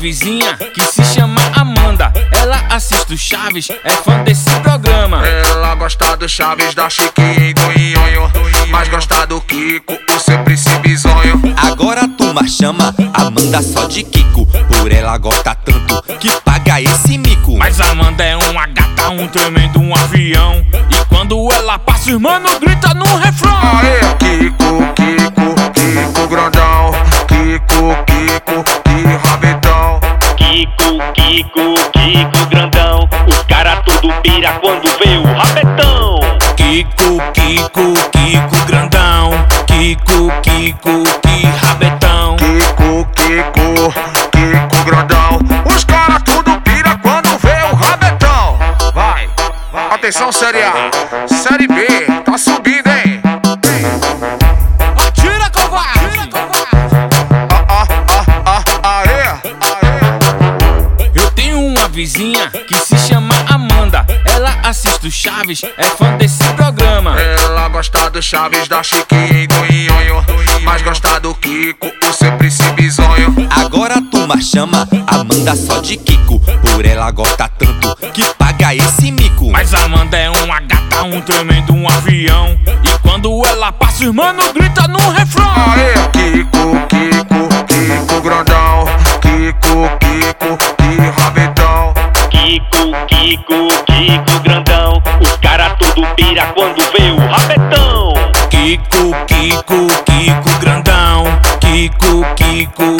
vizinha que se chama Amanda. Ela assiste o Chaves, é fã desse programa. Ela gosta do Chaves, da Chiquinha e do Nhonho, mas gosta do Kiko, o sempre esse bisonho. Agora a turma chama Amanda só de Kiko, por ela gosta tanto que paga esse mico. Mas Amanda é uma gata, um tremendo avião, e quando ela passa os mano grita no refrão: Aê, Kiko, Kiko, Kiko grandão, Kiko, Kiko, que rabetão. Kiko, Kiko, Kiko grandão, os cara tudo pira quando vê o rabetão. Kiko, Kiko, Kiko grandão, Kiko, Kiko, que rabetão. Kiko, Kiko, Kiko grandão, os cara tudo pira quando vê o rabetão. Vai, atenção série A, série B, tá subindo, hein? Atira, covarde! Eu tenho uma vizinha que se chama Amanda. Ela assiste o Chaves, é fã desse programa. Ela gosta do Chaves, da Chiquinha e do Nhonho, mas gosta do Kiko, o sempre esse bisonho. Agora a turma chama Amanda só de Kiko, por ela gosta tanto que paga esse mico. Mas Amanda é uma gata, um tremendo avião, e quando ela passa os mano grita no refrão: Aê, Kiko, Kiko, Kiko grandão, Kiko, Kiko, que rabetão. Kiko, Kiko, Kiko grandão, os cara tudo pira quando vê o rabetão. Kiko, Kiko, Kiko grandão, Kiko, Kiko,